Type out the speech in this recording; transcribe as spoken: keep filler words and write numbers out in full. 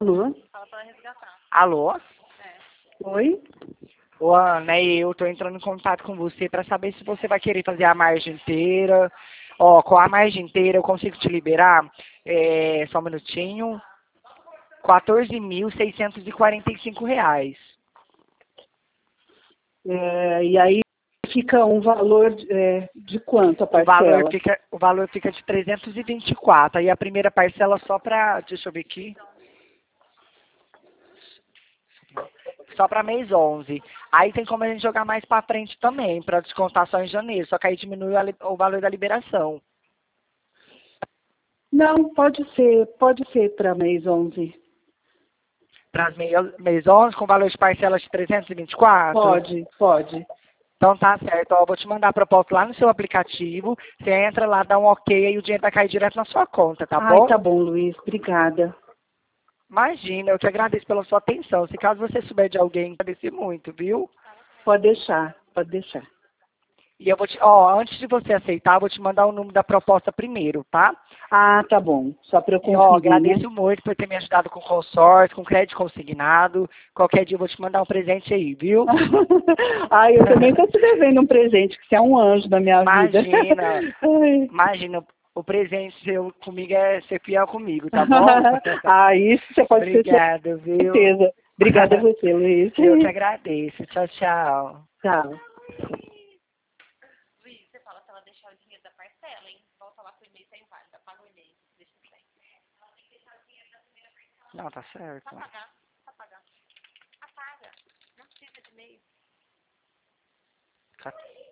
Alô? Fala pra resgatar. Alô? É. Oi? Ô, Ana, eu tô entrando em contato com você para saber se você vai querer fazer a margem inteira. Ó, com a margem inteira eu consigo te liberar, é, só um minutinho, quatorze mil seiscentos e quarenta e cinco reais. É, e aí fica um valor é, de quanto a O valor parcela? fica, o valor fica de trezentos e vinte e quatro. Aí a primeira parcela só para, deixa eu ver aqui, só para mês onze. Aí tem como a gente jogar mais para frente também, para descontar só em janeiro, só que aí diminui a li- o valor da liberação. Não, pode ser, pode ser para mês onze. Para as mês onze, com valor de parcelas de trezentos e vinte e quatro? Pode, pode. Então tá certo, ó, eu vou te mandar a proposta lá no seu aplicativo, você entra lá, dá um ok e o dinheiro vai cair direto na sua conta, tá Ai, bom? tá bom, Luiz, obrigada. Imagina, eu te agradeço pela sua atenção. Se caso você souber de alguém, agradeço muito, viu? Pode deixar, pode deixar. E eu vou te, ó, antes de você aceitar, eu vou te mandar o número da proposta primeiro, tá? Ah, tá bom, só para eu E ó, conferir, né? agradeço muito por ter me ajudado com consórcio, com crédito consignado. Qualquer dia eu vou te mandar um presente aí, viu? Ai, eu também tô te devendo um presente, que você é um anjo da minha vida. Imagina, Ai. imagina, o presente seu comigo é ser fiel comigo, tá bom? Ah, isso você pode ter Obrigado, viu? certeza. Obrigada a você, Luiz. Eu que agradeço. Tchau, tchau. Tchau. Luiz, você fala se ela deixar o dinheiro da parcela, hein? Volta lá com o e-mail sem válido. Apaga o e-mail. Deixa sem. Não, tá certo. Apagar.